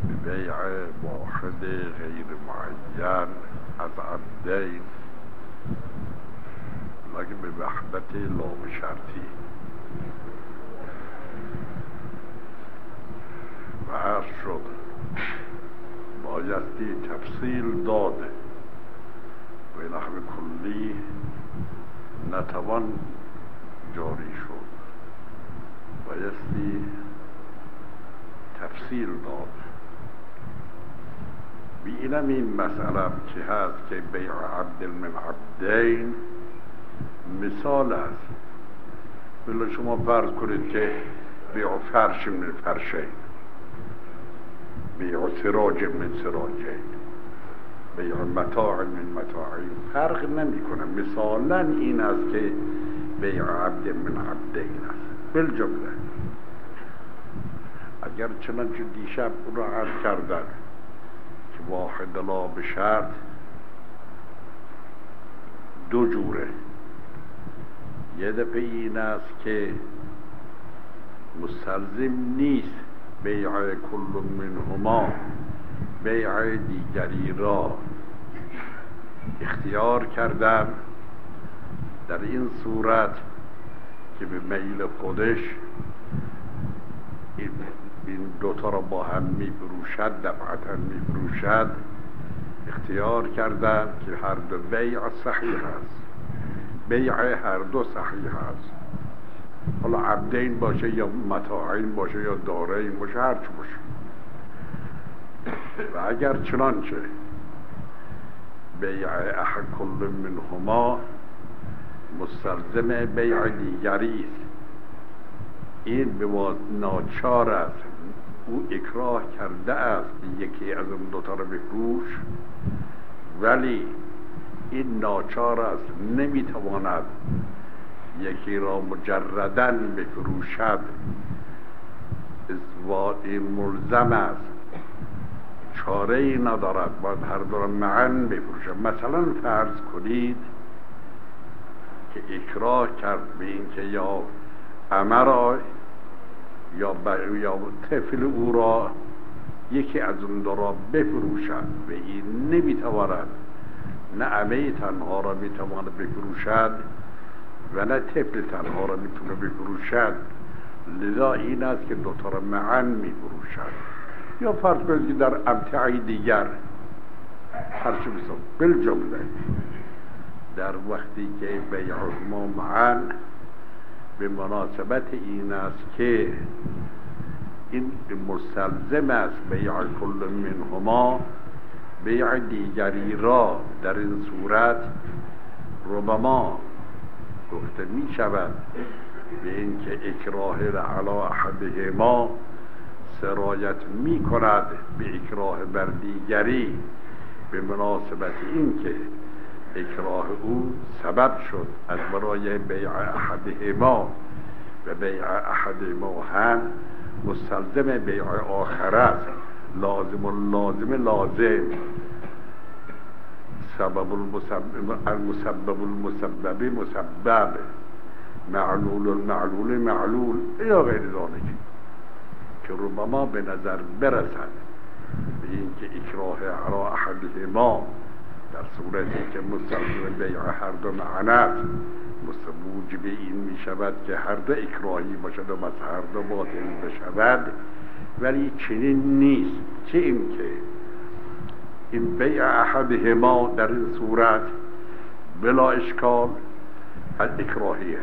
به بیع واحد غیر معین از عبدین، لکن به وحدت لام شرطی. و عرض شد بایستی تفصیل داده و نحو کلی نتوان جاری شد، بایستی تفصیل داد. بینم این مسئله که هست که بیع عبد من عبدین مثال است. بلا شما فرض کنید که بیع فرش من فرشین، بیع سراج من سراجین، بیع متاع من متاعین، فرق نمی کنه. مثالا این است که بیع عبد من عبدین است. بالجمله اگر چنانچه دیشب اون را عرض کردن که واحد لا به شرط دو جوره. یه دفعه این است که مستلزم نیست بیع کل منهما بیع دیگری را اختیار کردن، در این صورت که به میل خودش این دوتا را با هم می فروشد، دفعتا می فروشد، اختیار کردن که هر دو بیع صحیح است، بیع هر دو صحیح است. حالا عبدین باشه یا متاعین باشه یا دارین باشه، هر چه باشه. و اگر چنانچه بیع احد کل منهما مستلزم بیع دیگری است، این به ناچار است، او اکراه کرده است یکی از اون دوتا رو بفروش، ولی این ناچار است، نمیتواند یکی را مجرداً بفروشد، این ملزم است، چاره ای ندارد، باید هر دو را معاً بفروشد. مثلا فرض کنید که اکراه کرد به این که یا امر یا طفل او را یکی از اون دو را بفروشد و این نمیتواند، نه امه تنها را میتواند بفروشد و نه طفل تنها را میتونه بفروشد، لذا این است که دوتا را معاً میفروشد. یا فرض کنید که در امتعی دیگر هرچه بسید بالجمله در وقتی که بیعهما معاً به مناسبت این است که این مستلزم است بیع کل منهما بیع دیگری را، در این صورت ربما گفته می شود به این که اکراه علی احدهما سرایت می کند به اکراه بر دیگری، به مناسبت این که اکراه او سبب شد از برای بیع احدهما و بیع احدهما هم مستلزم بیع آخر است. لازم سبب المسبب مسبب، معلول معلول یا غیر ذالک، که ربما به نظر برسد به این که اکراه علی احدهما در صورتی که مستلزم بیع هر دو معنی است، موجب این می شود که هر دو اکراهی باشد و مثل هر دو باطل بشود، ولی چنین نیست. چه این که این بیع احدهما در این صورت بلا اشکال از اکراهیه،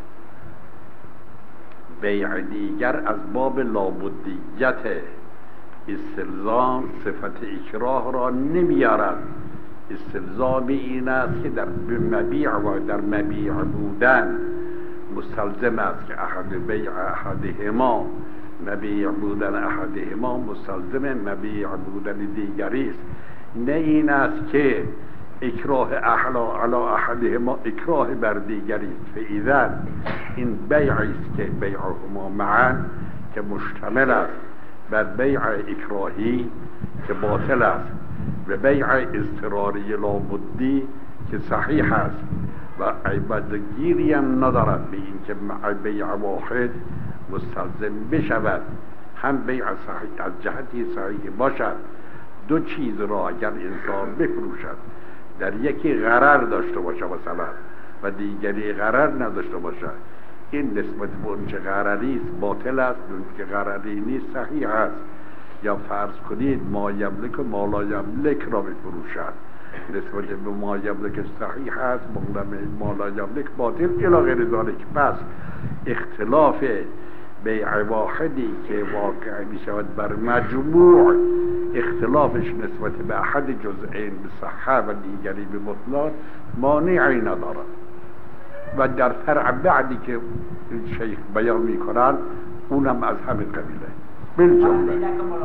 بیع دیگر از باب لابدیت استلزام صفت اکراه را نمیارد. استلزام این است که در مبیع و در مبیع بودن مستلزم است که احد بیع احدهما، مبیع بودن احدهما مستلزم مبیع بودن دیگری است. نه این است که اکراه علی احدهما اکراه بر دیگری است. فاذا این بیعی است که بیعهما معا که مشتمل است بر بیع اکراهی که باطل است و بیع اضطراری لابدی که صحیح است و عیبدگیری هم ندارد به این که بیع واحد مستلزم بشود هم بیع صحیح از جهتی صحیح باشد. دو چیز را اگر انسان بفروشد، در یکی غرر داشته باشه مثلا و دیگری غرر نداشته باشه، این نسبت به اون چه غرری است باطل است، اون که غرری نیست صحیح است. یا فرض کنید ما یملک و ما لا یملک را بفروشد، نسبت به ما یملک صحیح است، ما لا یملک باطل الی غیر ذالک. پس اختلاف بیع واحدی که واقع می شود بر مجموع، اختلافش نسبت به احد جزئین به صحه و دیگری به بطلان مانعی ندارد. و در فرع بعدی که شیخ بیان می کنند اونم از همین قبیله بالجمله.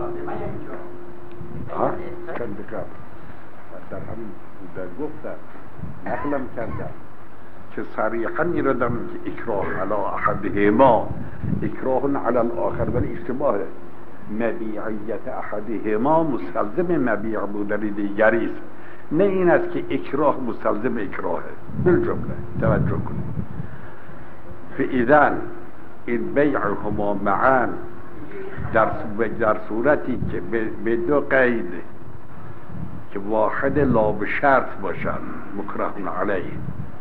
چند قبل در همین در گفتن نقلم کردن که صریحا میردم که اکراه علی احدهما اکراه علی الاخر، ولی اشتباه مبیعیت احدهما مستلزم مبیع بودن دیگری است، نه این است که اکراه مستلزم اکراهه. بالجمله توجه کنید. فاذا این بیعهما معا در صورتی که به دو قید که واحد لا به شرط باشد مکره علیه،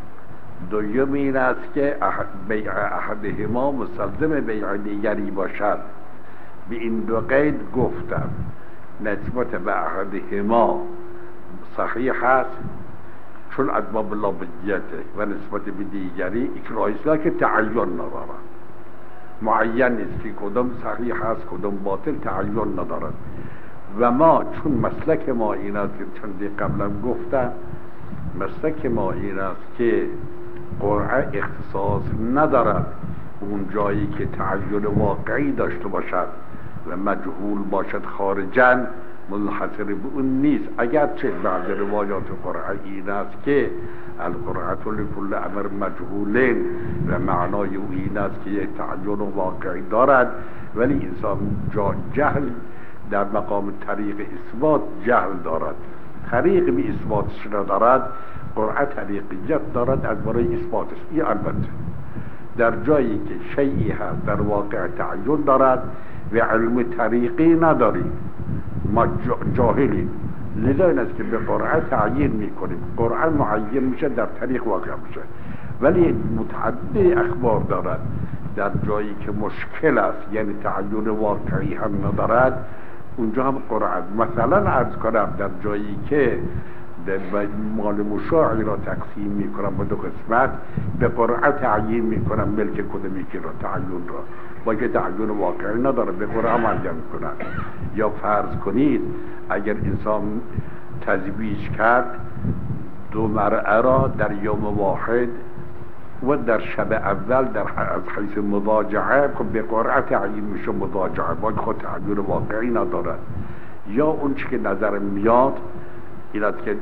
دوم این است که بیع احدهما مستلزم بیع دیگری باشد. به این دو قید گفتم نسبت به احدهما صحیح است چون اسباب لابدیته و نسبت به دیگری اکراهی است که تعین ندارد، معین نیست که کدام صحیح است کدام باطل، تعین ندارد. و ما چون مسلک ما این است که چندی قبلا گفتم، مسلک ما این است که قرعه اختصاص ندارد اون جایی که تعین واقعی داشته باشد و مجهول باشد خارجاً، منحصر به اون نیست. اگرچه بعض روایات قرعه این است که القرعه لکل امر مجهولین و معنای او این است که یک تعین واقعی دارد، ولی انسان جهل در مقام طریق اثبات جهل دارد، طریق به اثباتش ندارد. قرعه طریقیت دارد از برای اثباتش. این البته در جایی که شیئی هست در واقع تعین دارد و علم طریقی نداریم، ما جاهلیم، لذا این است که به قرعه تعیین میکنیم. قرعه معین میشه در طریق واقع میشه، ولی متعدد اخبار دارد در جایی که مشکل است، یعنی تعین واقعی هم ندارد، اونجا هم قرعه. مثلا عرض کنم در جایی که مال مشاعی را تقسیم میکنم به دو قسمت، به قرعه تعیین میکنم ملک کدومی که را تعیین را، با که تعیین واقعی نداره به قرعه معین میکنم. یا فرض کنید اگر انسان تزویج کرد دو مرأة را در یوم واحد و در شب اول در از حیث مضاجعه که به قرعه تعیین میشه مضاجعه، با خود تعیین واقعی ندارد. یا اون چی که نظر میاد این است که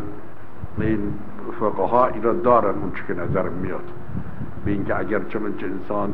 این فقها این را دارن، اون چی که نظر میاد به اینکه اگر چون انسان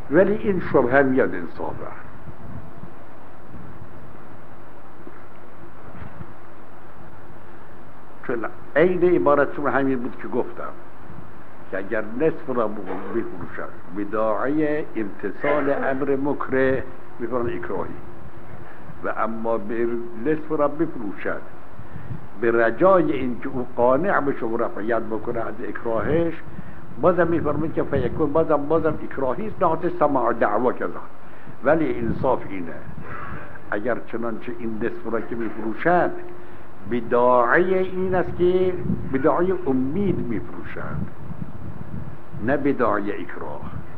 ولی این شبهه میاد انصافا. چون عین عبارتون همین بود که گفتم که اگر نصف را بفروشد بداعی امتثال امر مکره میکنن اکراهی، و اما به نصف را بفروشد به رجای اینکه او قانع بشه و رفعیت بکنه از اکراهش، بازم میفرمید که فیکون بازم اکراهی است، نه سماع دعوا کذا. ولی انصاف اینه اگر چنانچه این نصف را که میفروشد بداعی این است که بداعی امید میفروشد، نه بداعی اکراه.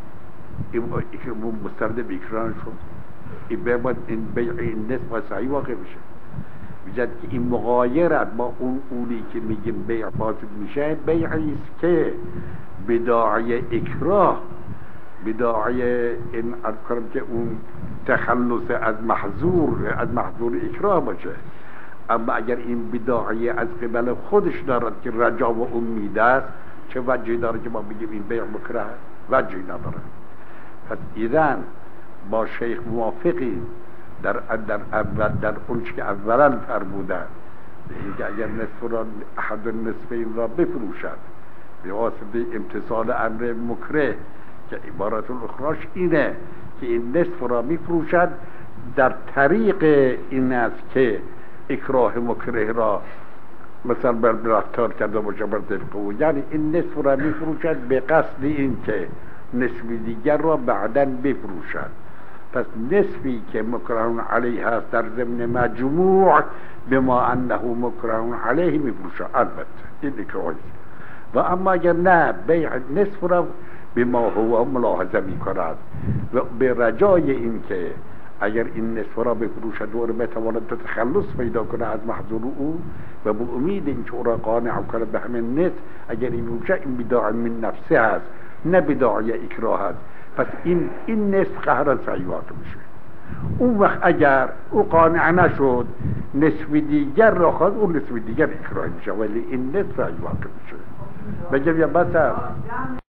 این مسترد به اکراه شد. این بیع این نصف صحیح واقع بشه، بجد که این مغایرت با اونی که میگیم بیع فاسد میشه، بیعی است که بداعی اکراه، بداعی این اذکرم که اون تخلص از محظور اکراه باشه. اما اگر این بداعی از قبل خودش دارد که رجا و امید است، چه وجهی داره که ما بگیم این بیع مکره؟ وجهی نداره. پس ایدن با شیخ موافقی در اون که اولا فرمودن اینکه اگر نصف را احد النصفین را بفروشد به واسطه امتثال امر مکره، که عبارت الاخراش اینه که این نصف را میفروشد در طریق این است که اکراه مکره را مثلا برفتار کرده باشه بر طبق او، یعنی این نصف را میفروشد به قصد این که نصف دیگر را بعداً بفروشد. پس نصفی که مکره علیه هست در ضمن مجموع بما انه مکره علیه میفروشد، البته این اکراهی. و اما اگر نه بیع نصف را بما هو ملاحظه میکند و به رجای این که اگر این نصف را بفروشد و بتواند تخلص پیدا کنه از محظور او و به امید این که او را قانع کنه به همین نصف، اگر این بفروشه این بداع من نفسه هست نه بداعی اکراه هست. پس این نصف قهر صحیح واقع میشه. اون وقت اگر او قانع نشد نصف دیگر را خواست، اون نصف دیگر اکراه میشه، ولی این نصف صحیح واقع میشه. بگم یا بسر